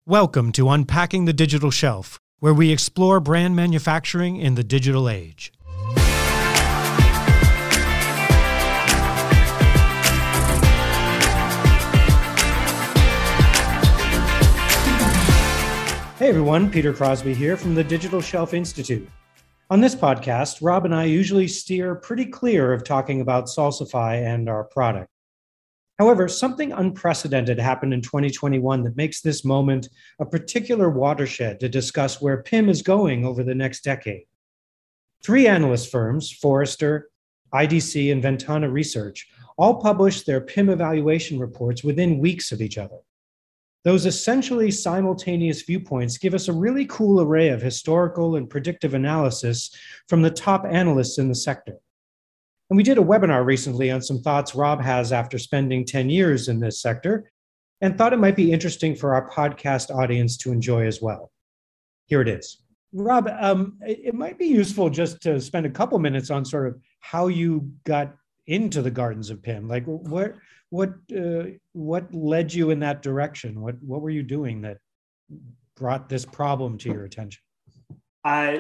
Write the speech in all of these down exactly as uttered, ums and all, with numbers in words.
Welcome to Unpacking the Digital Shelf, where we explore brand manufacturing in the digital age. Hey everyone, Peter Crosby here from the Digital Shelf Institute. On this podcast, Rob and I usually steer pretty clear of talking about Salsify and our product. However, something unprecedented happened in twenty twenty-one that makes this moment a particular watershed to discuss where P I M is going over the next decade. Three analyst firms, Forrester, I D C, and Ventana Research, all published their P I M evaluation reports within weeks of each other. Those essentially simultaneous viewpoints give us a really cool array of historical and predictive analysis from the top analysts in the sector. And we did a webinar recently on some thoughts Rob has after spending ten years in this sector, and thought it might be interesting for our podcast audience to enjoy as well. Here it is. Rob, um, it, it might be useful just to spend a couple minutes on sort of how you got into the gardens of P I M. Like, what what uh, what led you in that direction? What what were you doing that brought this problem to your attention? Uh,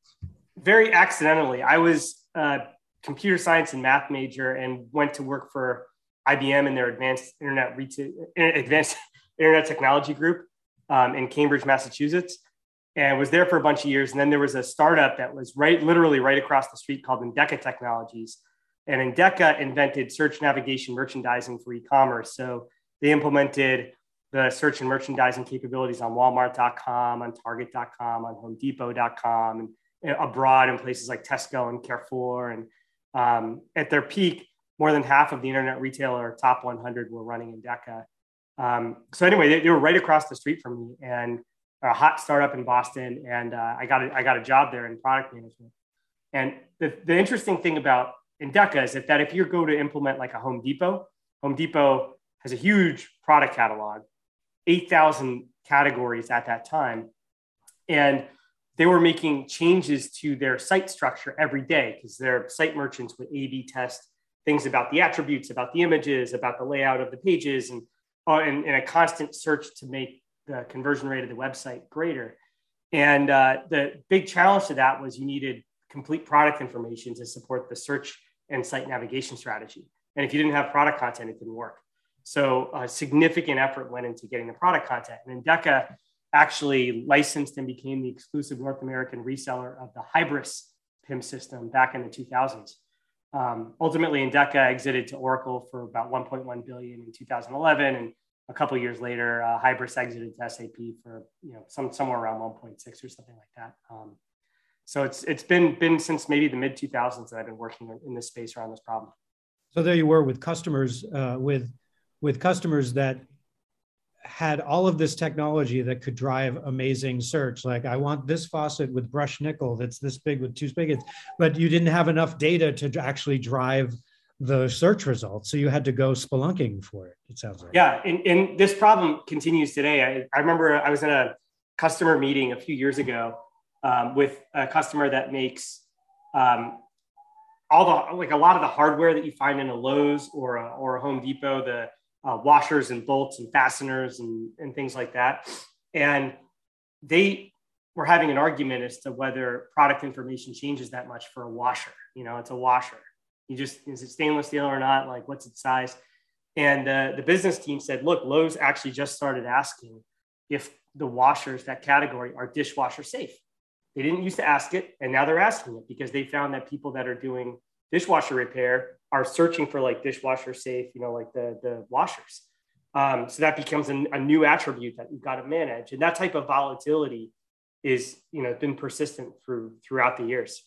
very accidentally. I was uh, computer science and math major and went to work for I B M in their advanced internet retail, advanced internet technology group um, in Cambridge, Massachusetts, and was there for a bunch of years. And then there was a startup that was right, literally right across the street called Endeca Technologies. And Endeca invented search navigation merchandising for e-commerce. So they implemented the search and merchandising capabilities on Walmart dot com, on Target dot com, on Home Depot dot com, and abroad in places like Tesco and Carrefour. And Um, at their peak, more than half of the internet retailer top one hundred were running Endeca. Um, so anyway, they, they were right across the street from me, and a hot startup in Boston. And uh, I got a, I got a job there in product management. And the, the interesting thing about Endeca is that, that if you go to implement like a Home Depot, Home Depot has a huge product catalog, eight thousand categories at that time. And they were making changes to their site structure every day because their site merchants would A B test things about the attributes, about the images, about the layout of the pages, and, uh, and, and a constant search to make the conversion rate of the website greater. And uh, the big challenge to that was you needed complete product information to support the search and site navigation strategy. And if you didn't have product content, it didn't work. So a significant effort went into getting the product content. And Endeca actually licensed and became the exclusive North American reseller of the Hybris P I M system back in the two thousands. Um, ultimately, Endeca exited to Oracle for about one point one billion dollars in two thousand eleven, and a couple of years later, uh, Hybris exited to S A P for you know some somewhere around one point six or something like that. Um, so it's it's been been since maybe the mid two thousands that I've been working in this space around this problem. So there you were with customers uh, with with customers that had all of this technology that could drive amazing search. Like, I want this faucet with brushed nickel that's this big with two spigots, but you didn't have enough data to actually drive the search results. So you had to go spelunking for it, it sounds like. Yeah, and, and this problem continues today. I, I remember I was in a customer meeting a few years ago um, with a customer that makes um, all the, like a lot of the hardware that you find in a Lowe's or a, or a Home Depot, the Uh, washers and bolts and fasteners and, and things like that. And they were having an argument as to whether product information changes that much for a washer. You know, it's a washer. You just, is it stainless steel or not? Like, what's its size? And uh, the business team said, look, Lowe's actually just started asking if the washers, that category, are dishwasher safe. They didn't used to ask it, and now they're asking it because they found that people that are doing dishwasher repair are searching for like dishwasher safe, you know, like the, the washers. Um, so that becomes a, a new attribute that you've got to manage. And that type of volatility is, you know, been persistent through throughout the years.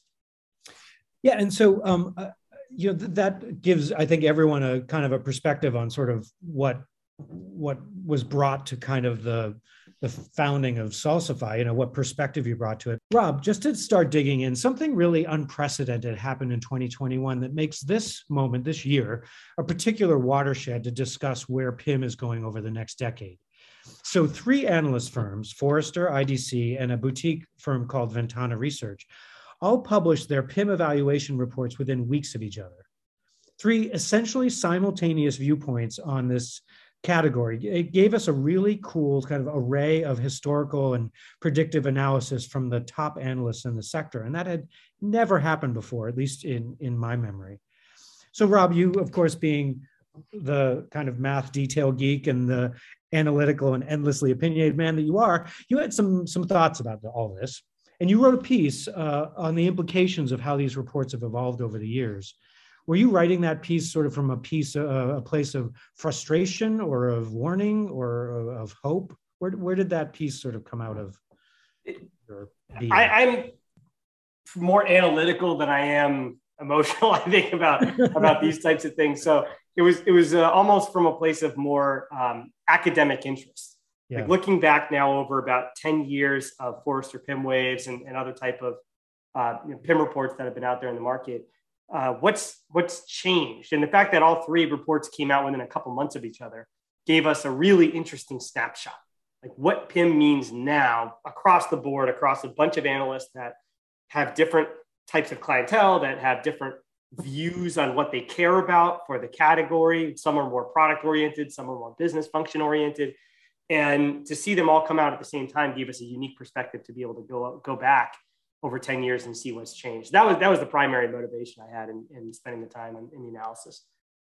Yeah. And so, um, uh, you know, th- that gives, I think, everyone a kind of a perspective on sort of what, what was brought to kind of the, the founding of Salsify, you know, what perspective you brought to it. Rob, just to start digging in, something really unprecedented happened in twenty twenty-one that makes this moment, this year, a particular watershed to discuss where P I M is going over the next decade. So three analyst firms, Forrester, I D C, and a boutique firm called Ventana Research, all published their P I M evaluation reports within weeks of each other. Three essentially simultaneous viewpoints on this category. It gave us a really cool kind of array of historical and predictive analysis from the top analysts in the sector. And that had never happened before, at least in, in my memory. So Rob, you, of course, being the kind of math detail geek and the analytical and endlessly opinionated man that you are, you had some, some thoughts about the, all this. And you wrote a piece uh, on the implications of how these reports have evolved over the years. Were you writing that piece sort of from a piece, uh, a place of frustration or of warning or of hope? Where, where did that piece sort of come out of? I, I'm more analytical than I am emotional, I think, about, about these types of things. So it was, it was uh, almost from a place of more um, academic interest. Yeah. Like looking back now over about ten years of Forrester P I M waves and, and other type of uh, you know, P I M reports that have been out there in the market. Uh, what's what's changed, and the fact that all three reports came out within a couple months of each other gave us a really interesting snapshot, like what P I M means now across the board, across a bunch of analysts that have different types of clientele, that have different views on what they care about for the category. Some are more product oriented, some are more business function oriented, and to see them all come out at the same time gave us a unique perspective to be able to go go back over ten years and see what's changed. That was that was the primary motivation I had in, in spending the time in, in the analysis.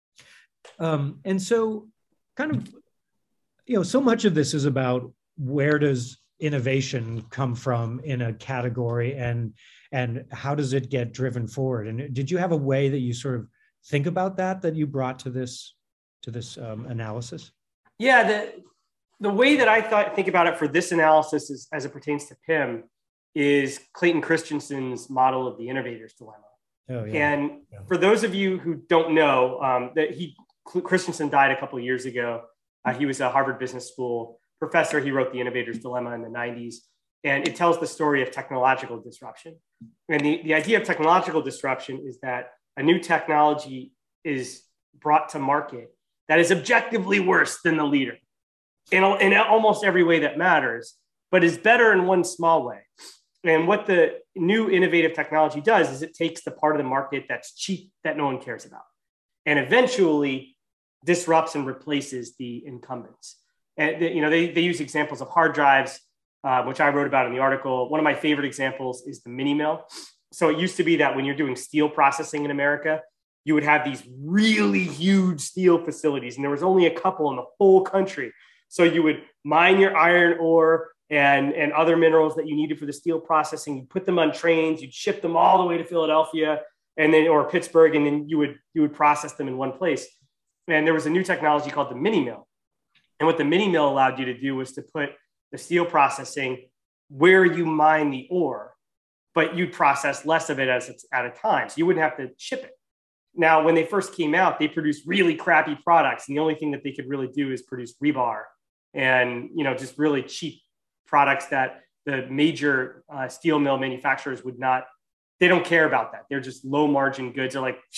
Um, and so kind of, you know, so much of this is about where does innovation come from in a category and, and how does it get driven forward? And did you have a way that you sort of think about that, that you brought to this, to this um, analysis? Yeah, the, the way that I thought, think about it for this analysis is, as it pertains to P I M, is Clayton Christensen's model of the innovator's dilemma. Oh, yeah. And yeah. For those of you who don't know, um, that he Christensen died a couple of years ago. Uh, he was a Harvard Business School professor. He wrote The Innovator's Dilemma in the nineties, and it tells the story of technological disruption. And the, the idea of technological disruption is that a new technology is brought to market that is objectively worse than the leader in, in almost every way that matters, but is better in one small way. And what the new innovative technology does is it takes the part of the market that's cheap, that no one cares about, and eventually disrupts and replaces the incumbents. And you know, they, they use examples of hard drives, uh, which I wrote about in the article. One of my favorite examples is the mini mill. So it used to be that when you're doing steel processing in America, you would have these really huge steel facilities, and there was only a couple in the whole country. So you would mine your iron ore and, and other minerals that you needed for the steel processing. You put them on trains, you'd ship them all the way to Philadelphia and then, or Pittsburgh, and then you would, you would process them in one place. And there was a new technology called the mini mill. And what the mini mill allowed you to do was to put the steel processing where you mine the ore, but you'd process less of it as it's at a time. So you wouldn't have to ship it. Now, when they first came out, they produced really crappy products. And the only thing that they could really do is produce rebar and, you know, just really cheap products that the major uh, steel mill manufacturers would not, they don't care about that. They're just low margin goods. They're like,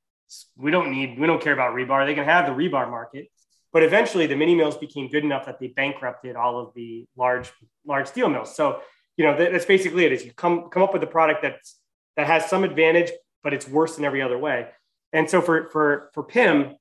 we don't need, we don't care about rebar. They can have the rebar market. But eventually the mini mills became good enough that they bankrupted all of the large, large steel mills. So, you know, that, that's basically it, is you come, come up with a product that's, that has some advantage, but it's worse in every other way. And so for, for, for P I M,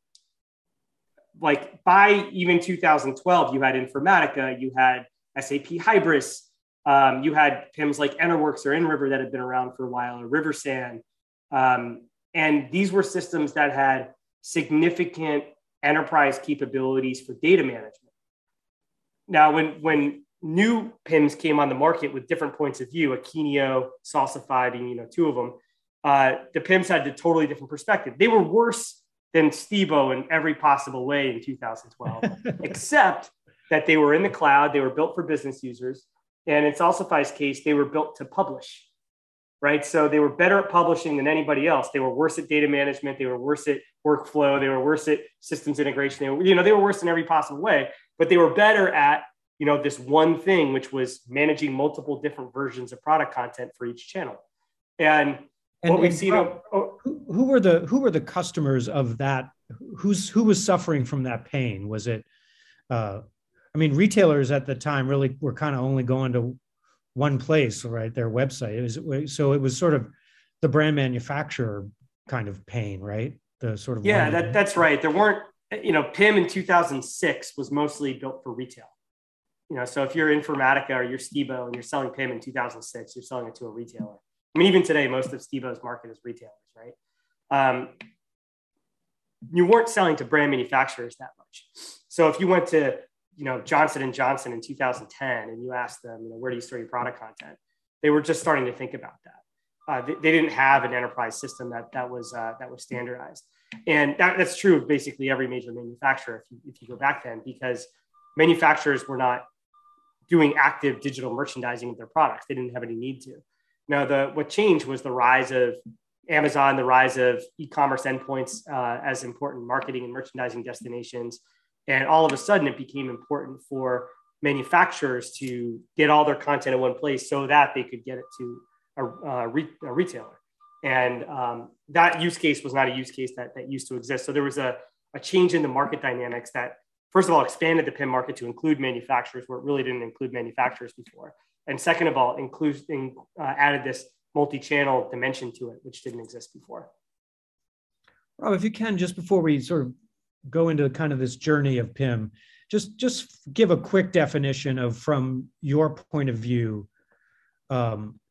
like by even two thousand twelve, you had Informatica, you had S A P Hybris, um, you had P I Ms like Enterworks or InRiver that had been around for a while, or Riversand. Um, and these were systems that had significant enterprise capabilities for data management. Now, when, when new P I Ms came on the market with different points of view, Akeneo, Salsify being, you know, two of them, uh, the P I Ms had a totally different perspective. They were worse than Stebo in every possible way in two thousand twelve, except that they were in the cloud, they were built for business users. And in Salsify's case, they were built to publish, right? So they were better at publishing than anybody else. They were worse at data management. They were worse at workflow. They were worse at systems integration. They were, you know, they were worse in every possible way, but they were better at, you know, this one thing, which was managing multiple different versions of product content for each channel. And, and what we've seen, how, oh, who, who were the, who were the customers of that? Who's, who was suffering from that pain? Was it, uh, I mean, retailers at the time really were kind of only going to one place, right? Their website. It was, so it was sort of the brand manufacturer kind of pain, right? The sort of yeah, that, that's right. There weren't you know, P I M in two thousand six was mostly built for retail. You know, so if you're Informatica or you're Stibo and you're selling P I M in two thousand six, you're selling it to a retailer. I mean, even today, most of Stibo's market is retailers, right? Um, you weren't selling to brand manufacturers that much. So if you went to, you know, Johnson and Johnson in two thousand ten and you asked them, you know, where do you store your product content? They were just starting to think about that. Uh, they, they didn't have an enterprise system that that was uh, that was standardized, and that, that's true of basically every major manufacturer. If you, if you go back then, because manufacturers were not doing active digital merchandising of their products, they didn't have any need to. Now, the what changed was the rise of Amazon, the rise of e-commerce endpoints uh, as important marketing and merchandising destinations, and all of a sudden, it became important for manufacturers to get all their content in one place so that they could get it to a, a, re- a retailer. And um, that use case was not a use case that, that used to exist. So there was a, a change in the market dynamics that, first of all, expanded the P I M market to include manufacturers where it really didn't include manufacturers before. And second of all, includes, in, uh, added this multi-channel dimension to it, which didn't exist before. Rob, if you can, just before we sort of go into kind of this journey of P I M, just, just give a quick definition of, from your point of view, um,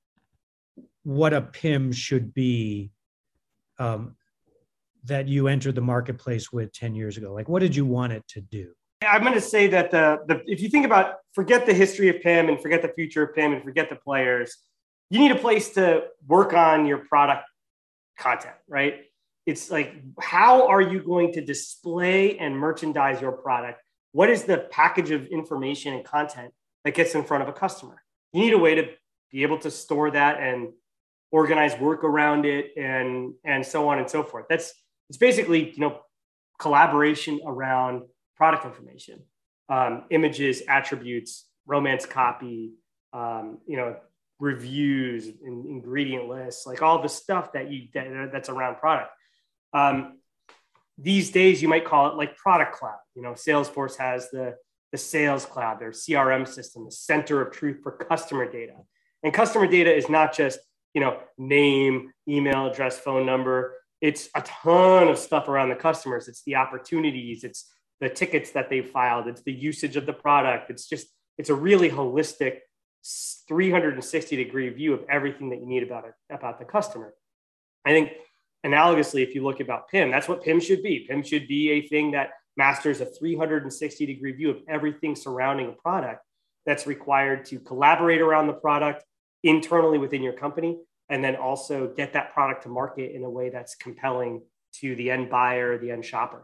what a P I M should be um, that you entered the marketplace with ten years ago. Like, what did you want it to do? I'm going to say that the, the if you think about, forget the history of P I M and forget the future of P I M and forget the players, you need a place to work on your product content, right? It's like, how are you going to display and merchandise your product? What is the package of information and content that gets in front of a customer? You need a way to be able to store that and organize work around it, and, and so on and so forth. That's, it's basically, you know, collaboration around product information, um, images, attributes, romance copy, um, you know, reviews, in, ingredient lists, like all the stuff that you that, that's around product. Um, these days, you might call it like product cloud. You know, Salesforce has the the sales cloud, their C R M system, the center of truth for customer data. And customer data is not just, you know, name, email address, phone number. It's a ton of stuff around the customers. It's the opportunities. It's the tickets that they've filed. It's the usage of the product. It's just, it's a really holistic three hundred sixty degree view of everything that you need about it, about the customer. I think analogously, if you look about P I M, that's what P I M should be. P I M should be a thing that masters a three hundred sixty degree view of everything surrounding a product that's required to collaborate around the product internally within your company, and then also get that product to market in a way that's compelling to the end buyer, the end shopper.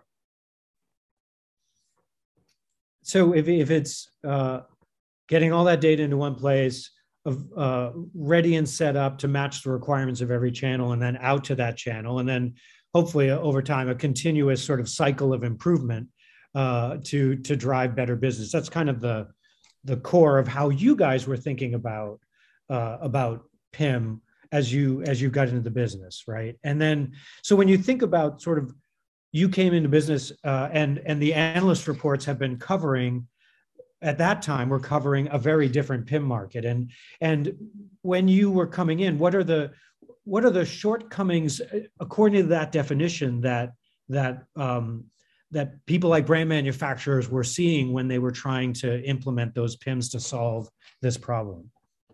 So if, if it's uh, getting all that data into one place, of uh, ready and set up to match the requirements of every channel, and then out to that channel, and then hopefully over time, a continuous sort of cycle of improvement uh, to, to drive better business. That's kind of the, the core of how you guys were thinking about, uh, about P I M as you, as you got into the business, right? And then, so when you think about sort of, you came into business uh, and, and the analyst reports have been covering, at that time, we're covering a very different P I M market. And, and when you were coming in, what are the, what are the shortcomings, according to that definition, that, that, um, that people like brand manufacturers were seeing when they were trying to implement those P I Ms to solve this problem?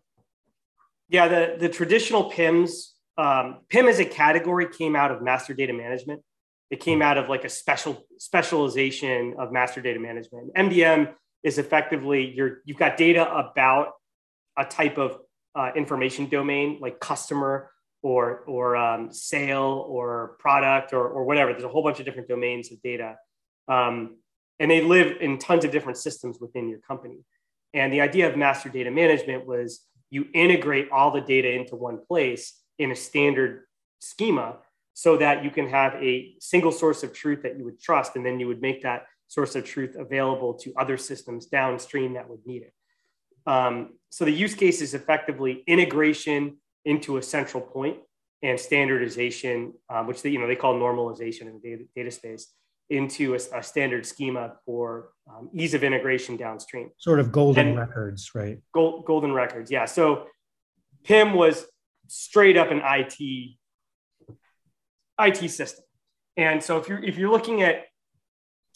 Yeah, the, the traditional P I Ms, um, P I M as a category came out of master data management. It came out of like a special specialization of master data management. M D M is effectively, you're, you've got data about a type of uh, information domain, like customer or, or um, sale or product or, or whatever. There's a whole bunch of different domains of data. Um, and they live in tons of different systems within your company. And the idea of master data management was you integrate all the data into one place in a standard schema so that you can have a single source of truth that you would trust. And then you would make that source of truth available to other systems downstream that would need it. Um, so the use case is effectively integration into a central point and standardization, um, which they, you know, they call normalization in the data, data space, into a, a standard schema for um, ease of integration downstream. Sort of golden and records, right? Gold, golden records, yeah. So P I M was straight up an I T, I T system. And so if you're, if you're looking at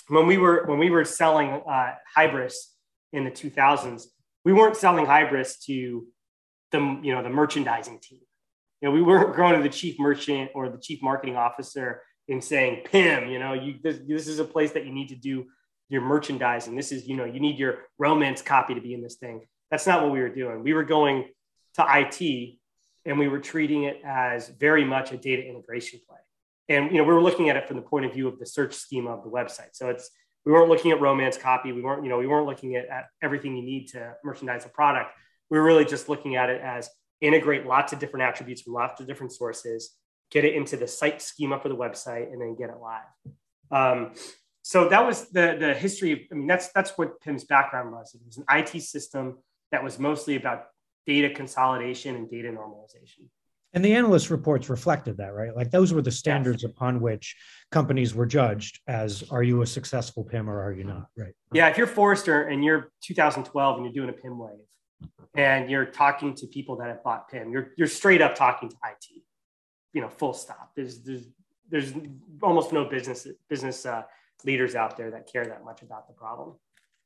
when we were when we were selling uh, Hybris in the two thousands, we weren't selling Hybris to the you know the merchandising team. You know, we weren't going to the chief merchant or the chief marketing officer and saying, P I M, you know, you this, this is a place that you need to do your merchandising. This is, you know, you need your romance copy to be in this thing. That's not what we were doing. We were going to I T and we were treating it as very much a data integration play. And, you know, we were looking at it from the point of view of the search schema of the website. So it's, we weren't looking at romance copy. We weren't, you know, we weren't looking at, at everything you need to merchandise a product. We were really just looking at it as integrate lots of different attributes from lots of different sources, get it into the site schema for the website, and then get it live. Um, so that was the, the history of, I mean, that's, that's what P I M's background was. It was an I T system that was mostly about data consolidation and data normalization. And the analyst reports reflected that, right? Like those were the standards yes. upon which companies were judged as, are you a successful P I M or are you not, right? Yeah, if you're Forrester and you're two thousand twelve and you're doing a P I M wave and you're talking to people that have bought P I M, you're, you're straight up talking to I T, you know, full stop. There's, there's, there's almost no business, business uh, leaders out there that care that much about the problem.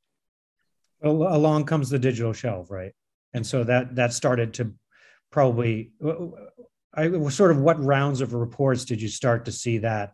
Well, along comes the digital shelf, right? And so that, that started to probably, I was sort of what rounds of reports did you start to see that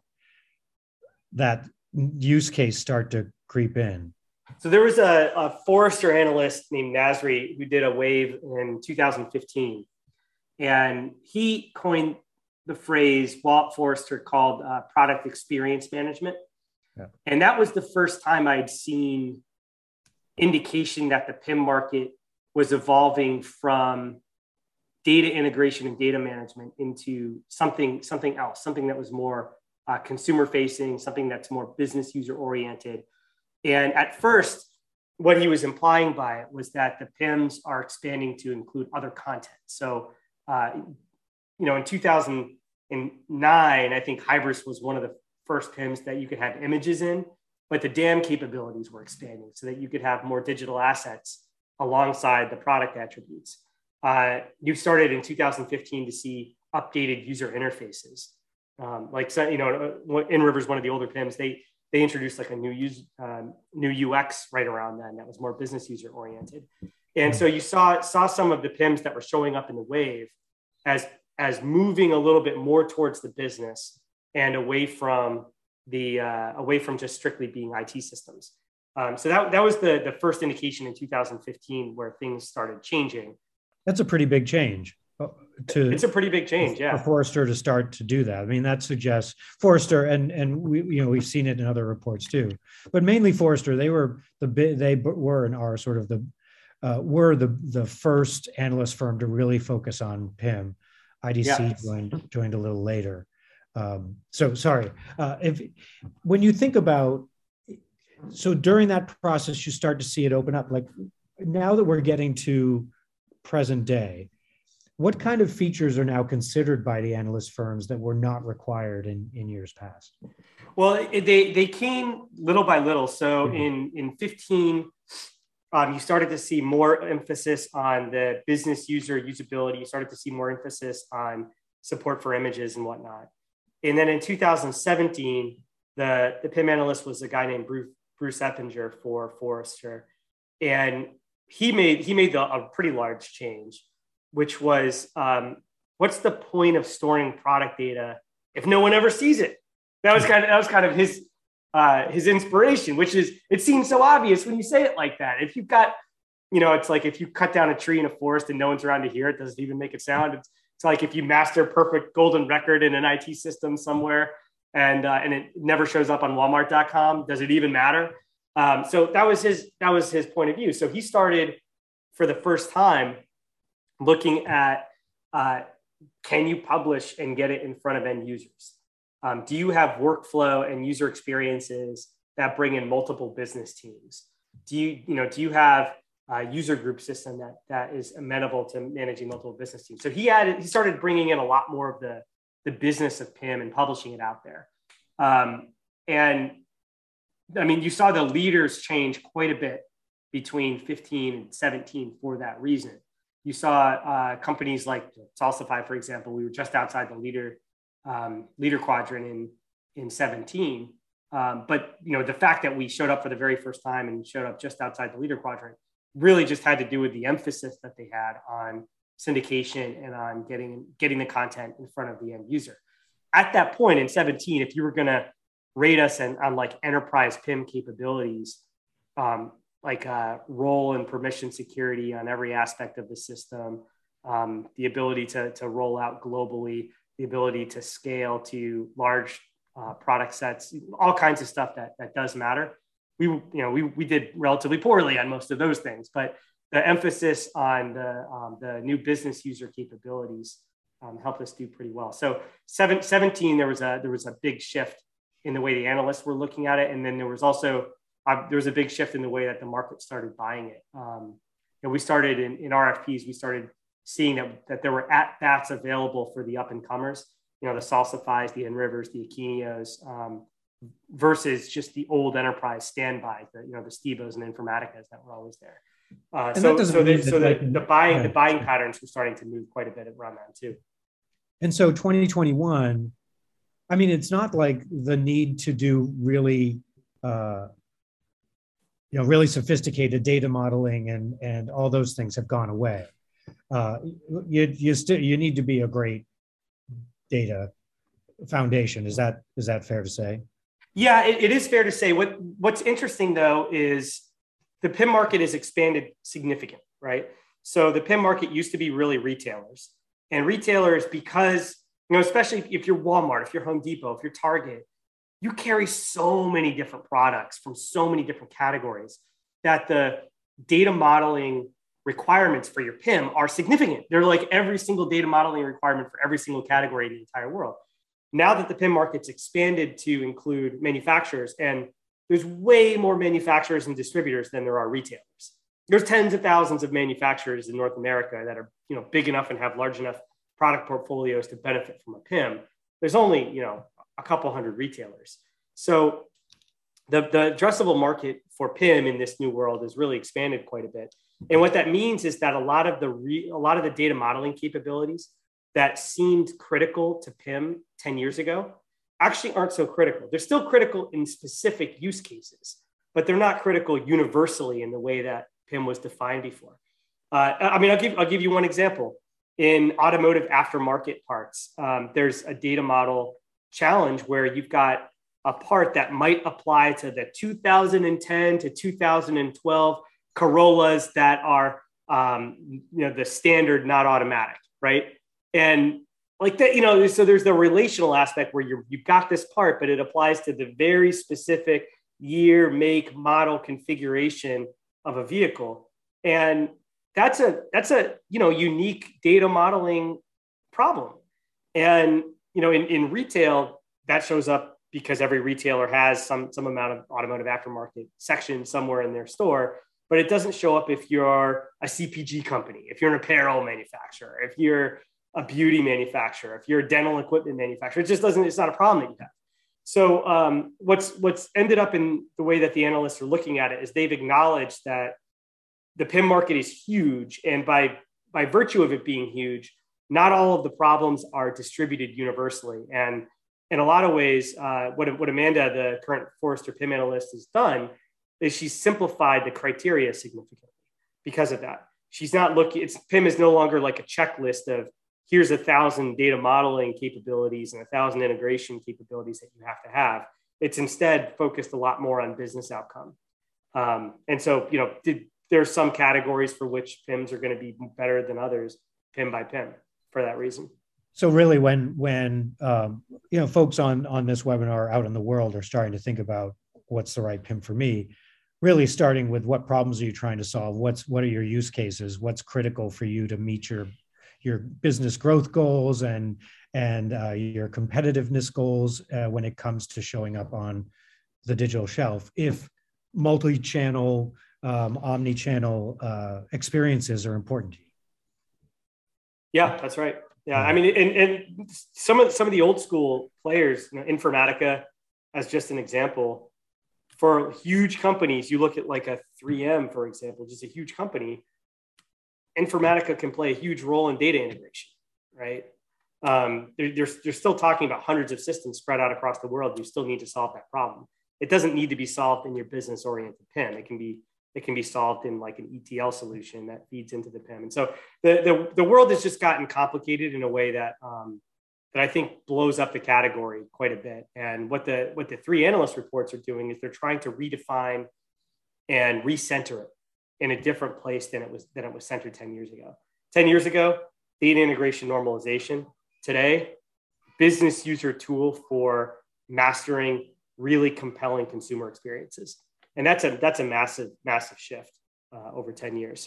that use case start to creep in? So there was a, a Forrester analyst named Nasri who did a wave in two thousand fifteen, and he coined the phrase Walt Forrester called uh, product experience management. Yeah. And that was the first time I'd seen indication that the P I M market was evolving from data integration and data management into something, something else, something that was more uh, consumer facing, something that's more business user oriented. And at first, what he was implying by it was that the P I Ms are expanding to include other content. So, uh, you know, in two thousand nine, I think Hybris was one of the first P I Ms that you could have images in, but the D A M capabilities were expanding so that you could have more digital assets alongside the product attributes. Uh, you started in two thousand fifteen to see updated user interfaces. Um, like, so, you know, InRiver is one of the older P I Ms. They they introduced like a new use, um, new U X right around then that was more business user oriented. And so you saw saw some of the P I Ms that were showing up in the wave as as moving a little bit more towards the business and away from the uh, away from just strictly being I T systems. Um, so that that was the the first indication in two thousand fifteen where things started changing. That's a pretty big change. To, it's a pretty big change, yeah. For Forrester to start to do that. I mean, that suggests Forrester, and and we you know we've seen it in other reports too, but mainly Forrester. They were the they were and are sort of the uh, were the the first analyst firm to really focus on P I M. I D C yeah. joined joined a little later. Um, so sorry. Uh, if when you think about so during that process, you start to see it open up. Like now that we're getting to present day, what kind of features are now considered by the analyst firms that were not required in, in years past? Well, they, they came little by little. So mm-hmm. in, in fifteen, um, you started to see more emphasis on the business user usability. You started to see more emphasis on support for images and whatnot. And then in two thousand seventeen, the, the P I M analyst was a guy named Bruce, Bruce Eppinger for Forrester. And he made, he made the, a pretty large change, which was, um, what's the point of storing product data if no one ever sees it? That was kind of, that was kind of his, uh, his inspiration, which is, it seems so obvious when you say it like that. If you've got, you know, it's like if you cut down a tree in a forest and no one's around to hear it, doesn't even make it sound. It's, it's like if you master perfect golden record in an I T system somewhere and, uh, and it never shows up on Walmart dot com, does it even matter? Um, so that was his, that was his point of view. So he started for the first time looking at, uh, can you publish and get it in front of end users? Um, do you have workflow and user experiences that bring in multiple business teams? Do you, you know, do you have a user group system that, that is amenable to managing multiple business teams? So he added, he started bringing in a lot more of the, the business of P I M and publishing it out there. Um, and I mean, you saw the leaders change quite a bit between fifteen and seventeen for that reason. You saw uh, companies like Salsify, for example. We were just outside the leader um, leader quadrant in in seventeen, Um, but you know, the fact that we showed up for the very first time and showed up just outside the leader quadrant really just had to do with the emphasis that they had on syndication and on getting getting the content in front of the end user. At that point in seventeen, if you were going to rate us on, on like enterprise P I M capabilities, um, like uh, role and permission security on every aspect of the system, um, the ability to, to roll out globally, the ability to scale to large uh, product sets, all kinds of stuff that, that does matter. We, you know, we, we did relatively poorly on most of those things, but the emphasis on the, um, the new business user capabilities um, helped us do pretty well. So seven, seventeen, there was a, there was a big shift in the way the analysts were looking at it. And then there was also, uh, there was a big shift in the way that the market started buying it. Um, and we started in, in R F Ps, we started seeing that, that there were at bats available for the up and comers, you know, the Salsifys, the Enrivers, the Aquinios, um, versus just the old enterprise standby, the, you know, the Stevos and Informaticas that were always there. Uh, so, so, the, so the, like, the buying, yeah. the buying patterns were starting to move quite a bit around that too. And so twenty twenty-one, I mean, it's not like the need to do really, uh, you know, really sophisticated data modeling and, and all those things have gone away. Uh, you, you still, you need to be a great data foundation. Is that, is that fair to say? Yeah, it, it is fair to say. What, what's interesting though, is the P I M market has expanded significantly, right? So the P I M market used to be really retailers, and retailers, because, you know, especially if you're Walmart, if you're Home Depot, if you're Target, you carry so many different products from so many different categories that the data modeling requirements for your P I M are significant. They're like every single data modeling requirement for every single category in the entire world. Now that the P I M market's expanded to include manufacturers, and there's way more manufacturers and distributors than there are retailers. There's tens of thousands of manufacturers in North America that are, you know, big enough and have large enough product portfolios to benefit from a P I M. There's only, you know, a couple hundred retailers. So the, the addressable market for P I M in this new world has really expanded quite a bit. And what that means is that a lot of the re, a lot of the data modeling capabilities that seemed critical to P I M ten years ago actually aren't so critical. They're still critical in specific use cases, but they're not critical universally in the way that P I M was defined before. Uh, I mean, I'll give, I'll give you one example. In automotive aftermarket parts, um, there's a data model challenge where you've got a part that might apply to the two thousand ten to two thousand twelve Corollas that are, um, you know, the standard, not automatic, right? And like that, you know, so there's the relational aspect where you're, you've got this part, but it applies to the very specific year, make, model configuration of a vehicle. And that's a, that's a, you know, unique data modeling problem. And, you know, in, in retail, that shows up because every retailer has some, some amount of automotive aftermarket section somewhere in their store, but it doesn't show up if you're a C P G company, if you're an apparel manufacturer, if you're a beauty manufacturer, if you're a dental equipment manufacturer. It just doesn't, it's not a problem that you have. So um, what's, what's ended up in the way that the analysts are looking at it is they've acknowledged that the P I M market is huge. And by, by virtue of it being huge, not all of the problems are distributed universally. And in a lot of ways, uh, what, what Amanda, the current Forrester P I M analyst, has done is she's simplified the criteria significantly because of that. She's not looking, it's P I M is no longer like a checklist of here's a thousand data modeling capabilities and a thousand integration capabilities that you have to have. It's instead focused a lot more on business outcome. Um, and so, you know, did, there's some categories for which P I Ms are going to be better than others, P I M by P I M, for that reason. So really when, when um, you know, folks on, on this webinar out in the world are starting to think about what's the right P I M for me, really starting with what problems are you trying to solve? What's, what are your use cases? What's critical for you to meet your your business growth goals and, and uh, your competitiveness goals uh, when it comes to showing up on the digital shelf. If multi-channel, um, omni-channel uh, experiences are important to you. Yeah, that's right. Yeah, I mean, and, and some of some of the old school players, you know, Informatica, as just an example, for huge companies, you look at like a three M, for example, just a huge company. Informatica can play a huge role in data integration, right? Um, they're, they're, they're still talking about hundreds of systems spread out across the world. You still need to solve that problem. It doesn't need to be solved in your business-oriented P I M. It can be it can be solved in like an E T L solution that feeds into the P I M. And so the the, the world has just gotten complicated in a way that um, that I think blows up the category quite a bit. And what the what the three analyst reports are doing is they're trying to redefine and recenter it in a different place than it was than it was centered ten years ago. ten years ago, data integration normalization. Today, business user tool for mastering really compelling consumer experiences. And that's a that's a massive, massive shift uh, over ten years.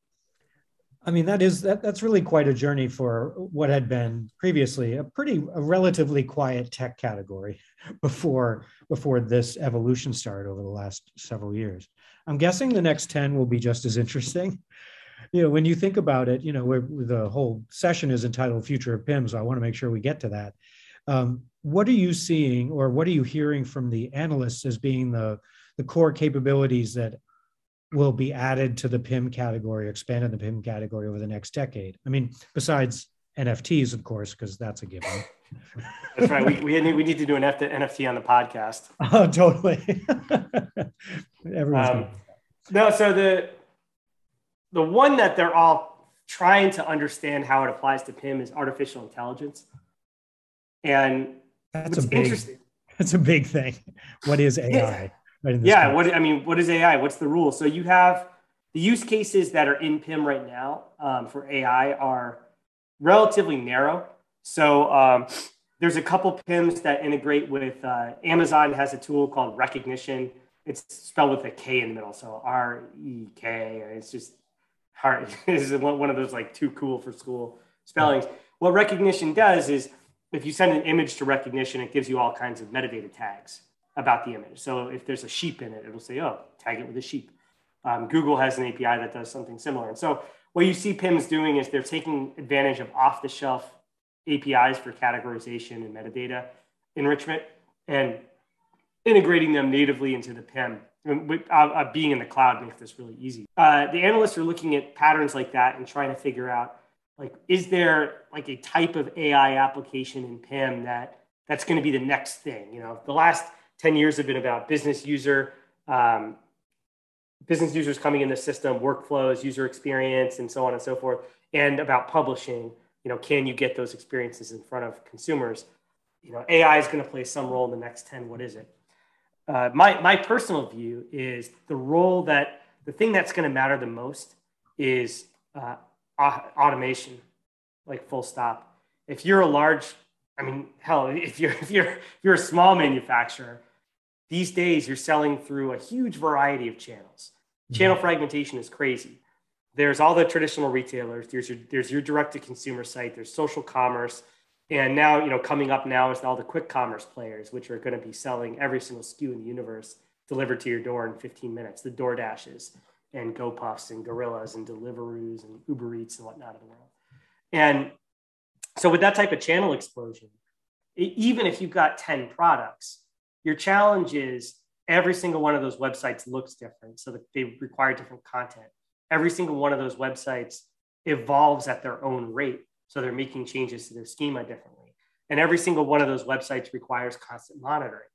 I mean, that is that that's really quite a journey for what had been previously a pretty a relatively quiet tech category before before this evolution started over the last several years. I'm guessing the next ten will be just as interesting. You know, when you think about it, you know, where the whole session is entitled Future of P I M, so I want to make sure we get to that. Um, what are you seeing or what are you hearing from the analysts as being the, the core capabilities that will be added to the P I M category, expanded the P I M category over the next decade? I mean, besides N F Ts, of course, because that's a given. That's right. We, we, need, we need to do an N F T on the podcast. Oh, totally. Everyone's um, no, so the the one that they're all trying to understand how it applies to P I M is artificial intelligence. And that's a big, interesting. That's a big thing. What is A I? Yeah, right in this yeah case? what I mean, what is A I? What's the rule? So you have the use cases that are in P I M right now um, for A I are relatively narrow. So um, there's a couple P I Ms that integrate with uh, Amazon has a tool called Rekognition. It's spelled with a K in the middle, so R E K. It's just hard. It's one of those like too cool for school spellings. What Rekognition does is if you send an image to Rekognition, it gives you all kinds of metadata tags about the image. So if there's a sheep in it, it'll say, oh, tag it with a sheep. Um, Google has an A P I that does something similar. And so what you see P I Ms doing is they're taking advantage of off-the-shelf A P Is for categorization and metadata enrichment and integrating them natively into the P I M. And with, uh, uh, being in the cloud makes this really easy. Uh, the analysts are looking at patterns like that and trying to figure out, like, is there like a type of A I application in P I M that that's going to be the next thing? You know, the last ten years have been about business user, um, business users coming in the system, workflows, user experience, and so on and so forth, and about publishing. You know, can you get those experiences in front of consumers? You know, A I is going to play some role in the next ten. What is it? Uh, my my personal view is the role that the thing that's going to matter the most is uh, automation, like full stop. If you're a large, I mean, hell, if you're if you're if you're a small manufacturer, these days you're selling through a huge variety of channels. Mm-hmm. Channel fragmentation is crazy. There's all the traditional retailers. There's your there's your direct to consumer site. There's social commerce. And now, you know, coming up now is all the quick commerce players, which are going to be selling every single S K U in the universe delivered to your door in fifteen minutes. The DoorDashes and GoPuffs and Gorillas and Deliveroos and Uber Eats and whatnot of the world. And so with that type of channel explosion, even if you've got ten products, your challenge is every single one of those websites looks different. So that they require different content. Every single one of those websites evolves at their own rate. So they're making changes to their schema differently. And every single one of those websites requires constant monitoring.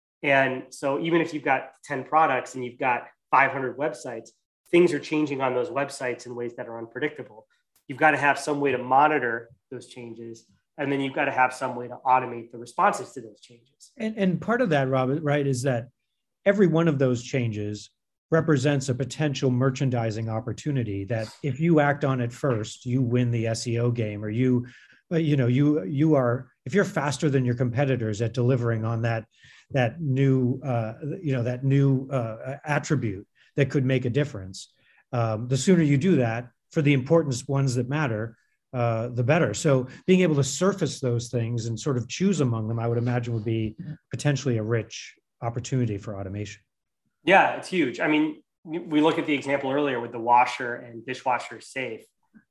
And so even if you've got ten products and you've got five hundred websites, things are changing on those websites in ways that are unpredictable. You've got to have some way to monitor those changes. And then you've got to have some way to automate the responses to those changes. And, and part of that, Rob, right, is that every one of those changes represents a potential merchandising opportunity that if you act on it first, you win the S E O game, or you, you know, you you are, if you're faster than your competitors at delivering on that that new, uh, you know, that new uh, attribute that could make a difference, um, the sooner you do that for the important ones that matter, uh, the better. So being able to surface those things and sort of choose among them, I would imagine would be potentially a rich opportunity for automation. Yeah, it's huge. I mean, we look at the example earlier with the washer and dishwasher safe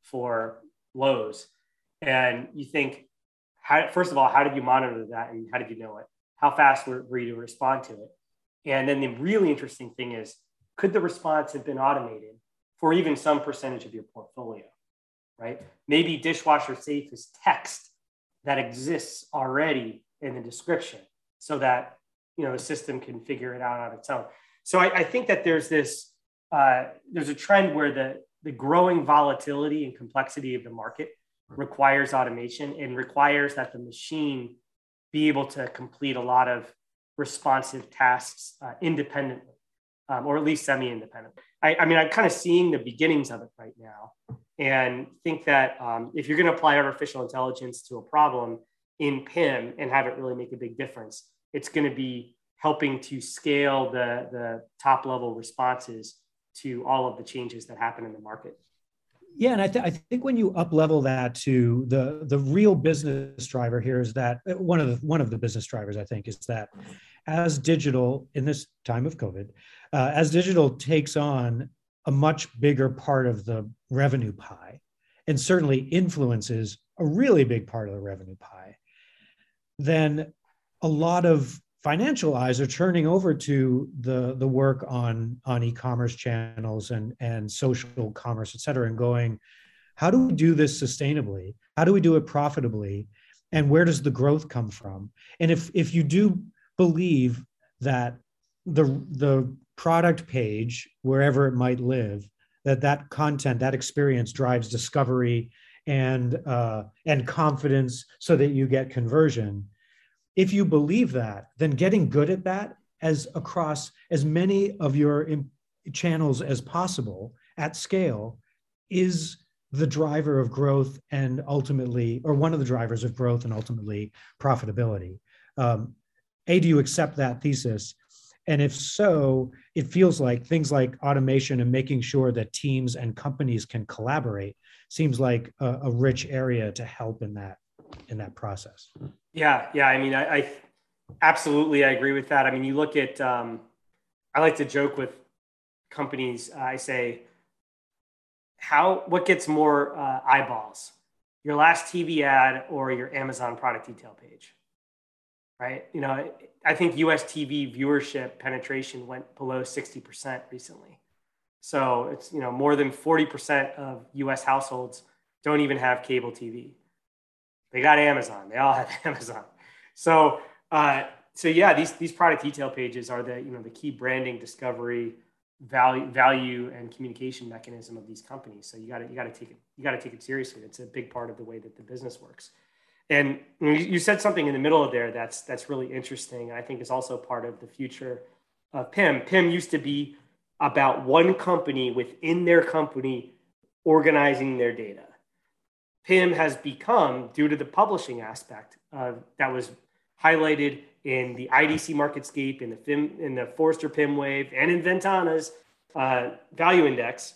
for Lowe's. And you think, how, first of all, how did you monitor that? And how did you know it? How fast were, were you to respond to it? And then the really interesting thing is, could the response have been automated for even some percentage of your portfolio, right? Maybe dishwasher safe is text that exists already in the description so that, you know, the system can figure it out on its own. So I, I think that there's this, uh, there's a trend where the, the growing volatility and complexity of the market requires automation and requires that the machine be able to complete a lot of responsive tasks uh, independently, um, or at least semi-independently. I, I mean, I'm kind of seeing the beginnings of it right now, and think that um, if you're going to apply artificial intelligence to a problem in P I M and have it really make a big difference, it's going to be helping to scale the, the top level responses to all of the changes that happen in the market. Yeah, and I, th- I think when you up level that to the the real business driver here is that one of the one of the business drivers I think is that as digital in this time of COVID, uh, as digital takes on a much bigger part of the revenue pie, and certainly influences a really big part of the revenue pie, then a lot of financial eyes are turning over to the, the work on, on e-commerce channels and, and social commerce, et cetera, and going, how do we do this sustainably? How do we do it profitably? And where does the growth come from? And if, if you do believe that the, the product page, wherever it might live, that that content, that experience drives discovery and, uh, and confidence so that you get conversion. If you believe that, then getting good at that as across as many of your channels as possible at scale is the driver of growth and ultimately, or one of the drivers of growth and ultimately profitability. Um, A, do you accept that thesis? And if so, it feels like things like automation and making sure that teams and companies can collaborate seems like a, a rich area to help in that in that process. Yeah, yeah. I mean, I, I absolutely I agree with that. I mean, you look at, um, I like to joke with companies. I say, how what gets more uh, eyeballs, your last T V ad or your Amazon product detail page, right? You know, I think U S T V viewership penetration went below sixty percent recently. So it's, you know, more than forty percent of U S households don't even have cable T V. They got Amazon. They all have Amazon. So, uh, so yeah, these these product detail pages are the you know the key branding, discovery, value, value, and communication mechanism of these companies. So you got to you got to take it you got to take it seriously. It's a big part of the way that the business works. And you, you said something in the middle of there that's that's really interesting. I think is also part of the future of P I M. P I M used to be about one company within their company organizing their data. P I M has become, due to the publishing aspect uh, that was highlighted in the I D C MarketScape, in the P I M, in the Forrester P I M Wave, and in Ventana's uh, Value Index.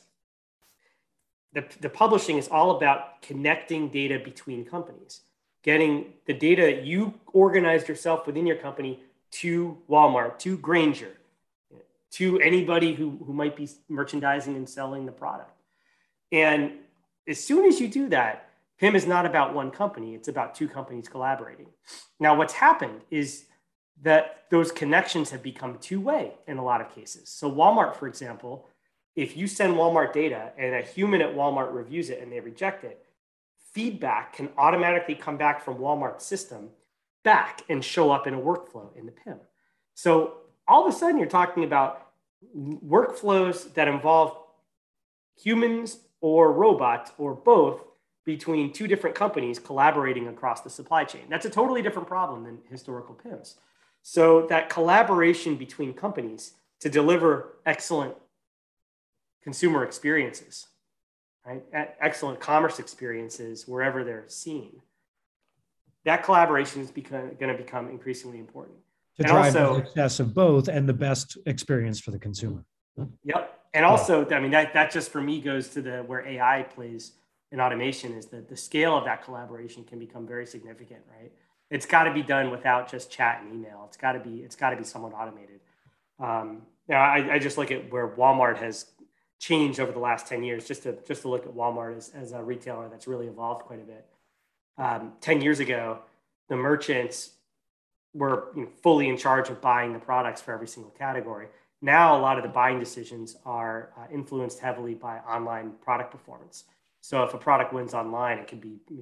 The, the publishing is all about connecting data between companies, getting the data you organized yourself within your company to Walmart, to Grainger, to anybody who, who might be merchandising and selling the product. And as soon as you do that, P I M is not about one company. It's about two companies collaborating. Now, what's happened is that those connections have become two-way in a lot of cases. So Walmart, for example, if you send Walmart data and a human at Walmart reviews it and they reject it, feedback can automatically come back from Walmart's system back and show up in a workflow in the P I M. So all of a sudden, you're talking about workflows that involve humans or robots or both between two different companies collaborating across the supply chain. That's a totally different problem than historical P I Ms. So that collaboration between companies to deliver excellent consumer experiences, right? Excellent commerce experiences wherever they're seen. That collaboration is going to become increasingly important. To and drive also, the success of both and the best experience for the consumer. Yep. And also, I mean, that, that just for me goes to the where A I plays in automation is that the scale of that collaboration can become very significant, right? It's got to be done without just chat and email. It's got to be, it's got to be somewhat automated. Um, now, I, I just look at where Walmart has changed over the last ten years, just to, just to look at Walmart as, as a retailer that's really evolved quite a bit. Um, ten years ago, the merchants were you know, fully in charge of buying the products for every single category. Now, a lot of the buying decisions are uh, influenced heavily by online product performance. So if a product wins online, it can be, you know,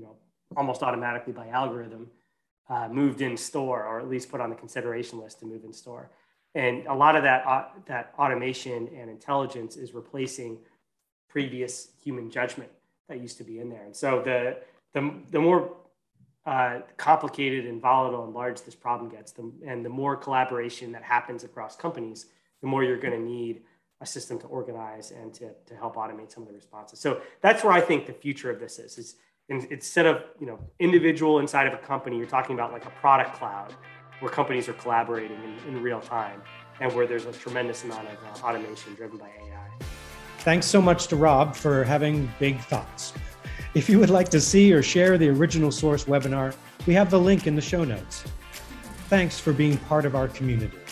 almost automatically by algorithm, uh, moved in store, or at least put on the consideration list to move in store. And a lot of that, uh, that automation and intelligence is replacing previous human judgment that used to be in there. And so the, the, the more uh, complicated and volatile and large this problem gets, the, and the more collaboration that happens across companies, the more you're going to need a system to organize and to, to help automate some of the responses. So that's where I think the future of this is, is in, instead of, you know, individual inside of a company, you're talking about like a product cloud where companies are collaborating in, in real time and where there's a tremendous amount of uh, automation driven by A I. Thanks so much to Rob for having big thoughts. If you would like to see or share the original source webinar, we have the link in the show notes. Thanks for being part of our community.